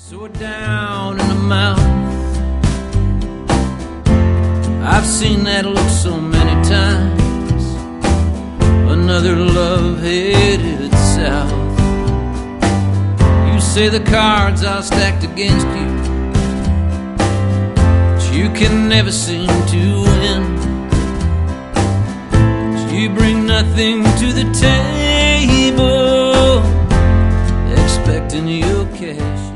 So down in the mouth, I've seen that look so many times. Another love headed south. You say the cards are stacked against you, but you can never seem to win. But you bring nothing to the table, expecting your cash.